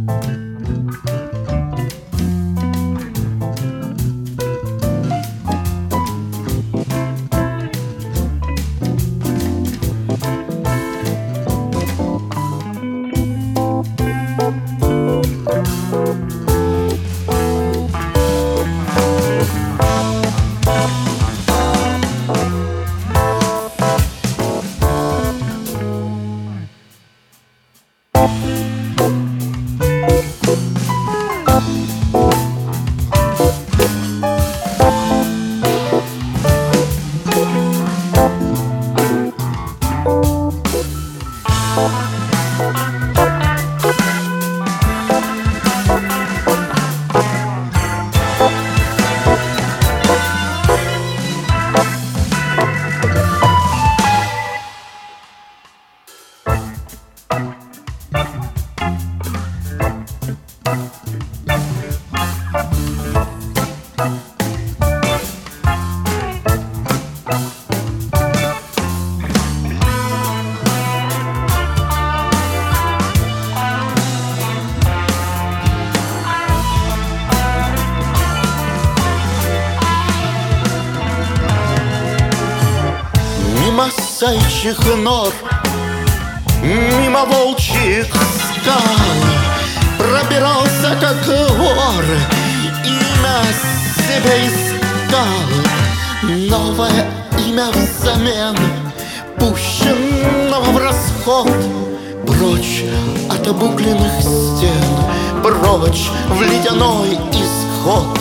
Мимо заячьих нор, мимо волчьих скал пробирался, как вор, имя себе искал. Новое имя взамен пущенного в расход. Прочь от обугленных стен, прочь в ледяной исход.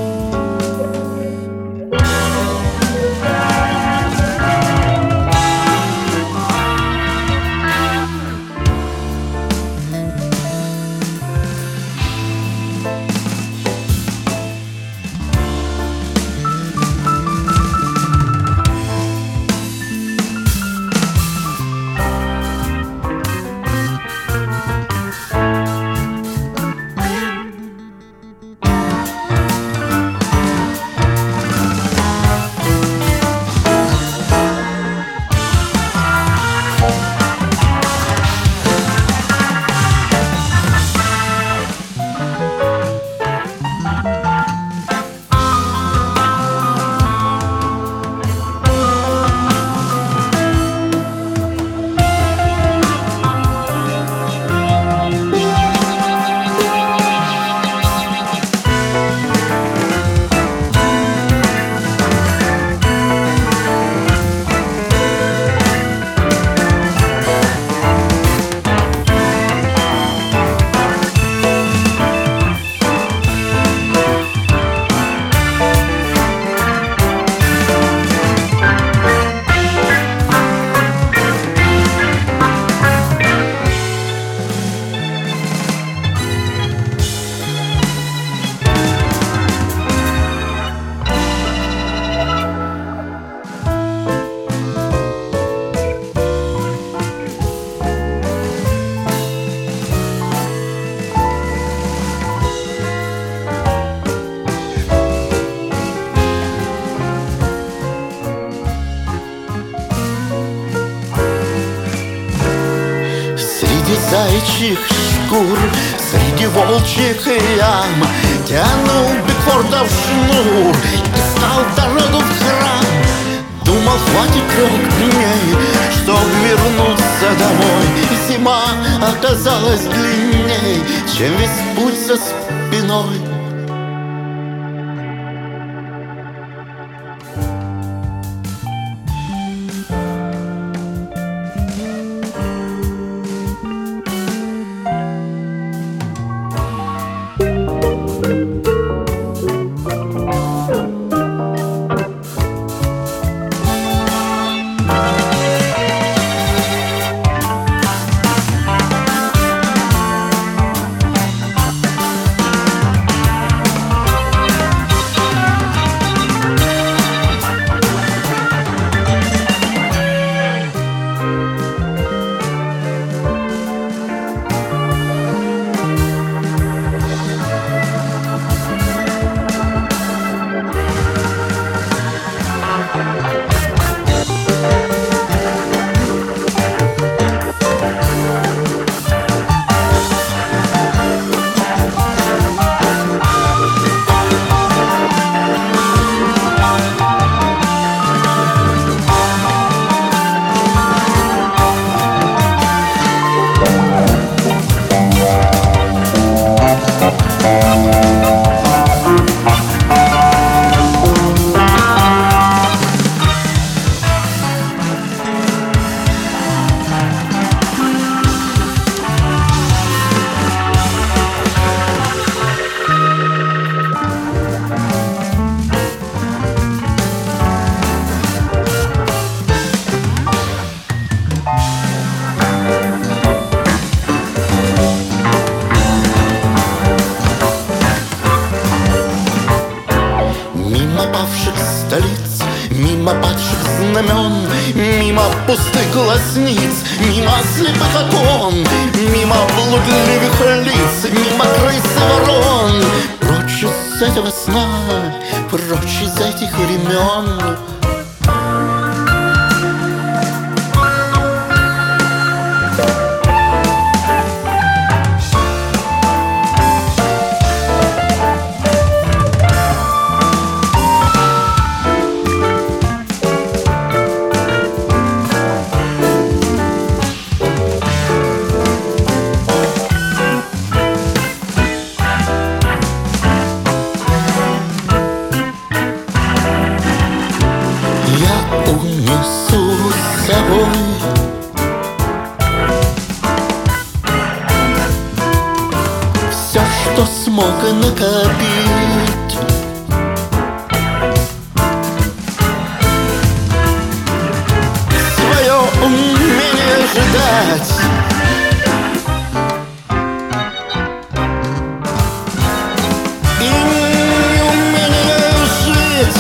Среди заячьих шкур, среди волчьих ям тянул Бигфордов шнур, искал дорогу в храм. Думал, хватит 3 дней, чтоб вернуться домой. Зима оказалась длинней, чем весь путь за спиной. пустых глазниц, мимо слепых окон, мимо блудливых лиц, мимо крыс и ворон. Прочь из этого сна, прочь из этих времен. Я унесу с собой все, что смог накопить. Свое умение ждать и неумение жить.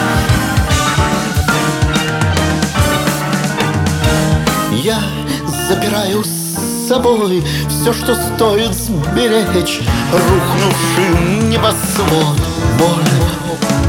Я забираю с собой все, что стоит сберечь. Рухнувший небосвод, боль,